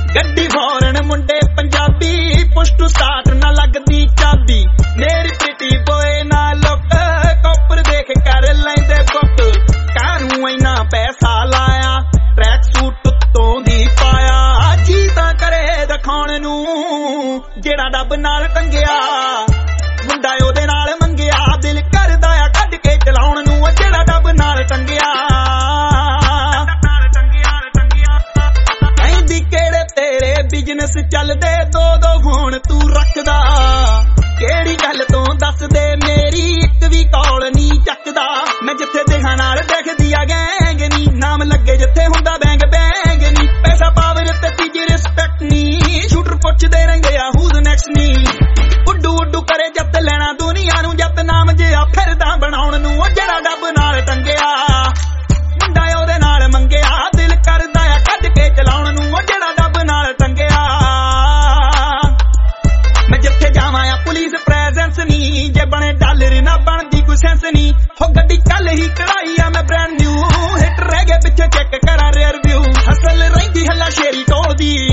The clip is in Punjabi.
ਗੱਡੀ ਫੌਰਨ ਮੁੰਡੇ ਪੰਜਾਬੀ ਪੁਸ਼ ਟੂ ਸਟਾਰਟ ਨਾ ਲੱਗਦੀ ਚਾਬੀ ਮੇਰੀ ਪ੍ਰੀਤੀ ਬੋਏ ਨਾ ਲੁੱਕ ਕੋਪਰ ਦੇਖ ਕਰ ਲੈਂਦੇ ਬੁੱਕ ਕਾਹਨੂੰ ਇੰਨਾ ਪੈਸਾ ਲਾਇਆ ਟਰੈਕ ਸੂਟ ਉੱਤੋਂ ਦੀ ਪਾਇਆ ਜੀ ਤਾਂ ਕਰੇ ਦਿਖਾਉਣ ਨੂੰ ਜਿਹੜਾ ਡੱਬ ਨਾਲ ਟੰਗਿਆ ਮੁੰਡਾ ਉਹਦੇ ਨਾਲ ਮੰਗਿਆ ਦਿਲ ਕਰਦਾ ਆ ਕੱਢ ਕੇ ਚਲਾਉਣ ਨੂੰ ਜਿਹੜਾ ਡੱਬ ਨਾਲ ਟੰਗਿਆ ਕਹਿੰਦੀ ਕਿਹੜੇ ਤੇਰੇ ਬਿਜ਼ਨਸ ਚੱਲਦੇ ਦੋ ਫੋਨ ਤੂੰ ਰੱਖਦਾ ਕਿਹੜੀ ਗੱਲ ਤੋਂ ਦੱਸ ਦੇ ਮੇਰੀ ਇੱਕ ਵੀ ਕਾਲ ਨਹੀਂ ਚੱਕਦਾ ਮੈਂ ਜਿੱਥੇ ਦੇਖਾਂ ਨਾਲ ਦੇਖਦੀ ਆ ਗੈਂਗ ਨੀ ਨਾਮ ਲੱਗੇ ਜਿੱਥੇ ਹੁੰਦਾ ਬੈਂਗ ਨੀ ਪੈਸਾ ਪਾਵਰ ਤੇ ਤੀਜੀ ਰਿਸਪੈਕਟ ਨੀ ਸ਼ੂਟਰ ਪੁੱਛਦੇ ਰਹਿੰਦੇ ਆ ਹੂਜ਼ ਨੈਕਸਟ ਨੀ ਉੱਡੂ ਕਰੇ ਜੱਤ ਲੈਣਾ ਦੁਨੀਆ ਨੂੰ ਜੱਤ ਨਾਮ ਜਿਹਾ ਫਿਰਦਾ ਬਣਾਉਣ ਨੂੰ ਜਿਹੜਾ ਡੱਬ ਨਾਲ ਟੰਗਿਆ ਮੁੰਡਾ ਉਹਦੇ ਨਾਲ ਮੰਗਿਆ ਦਿਲ ਕਰਦਾ ਆ ਕੱਢ ਕੇ ਚਲਾਉਣ ਨੂੰ ਜਿਹੜਾ ਡੱਬ ਨਾਲ ਟੰਗਿਆ ਮੈਂ ਜਿੱਥੇ ਜਾਵਾਂ ਆ ਪੁਲਿਸ ਪ੍ਰੈਜ਼ੈਂਸ ਨੀ ਜੇ ਬਣੇ ਡਾਲਰ ਨਾ ਬਣਦੀ ਕੋਈ ਸੈਂਸ ਨੀ ਹੋ ਗੱਡੀ ਕੱਲ ਹੀ ਕਢਾਈ ਆ ਮੈਂ ਬ੍ਰੈਂਡ ਨਿਊ ਹਿੱਟ ਰਹਿ ਗਏ ਪਿੱਛੇ ਚੈੱਕ ਕਰਾਂ ਰੀਅਰ ਵਿਊ ਹਸਲ ਰਹਿੰਦੀ ਹੱਲਾ ਸ਼ੇਰੀ ਟੋਲਦੀ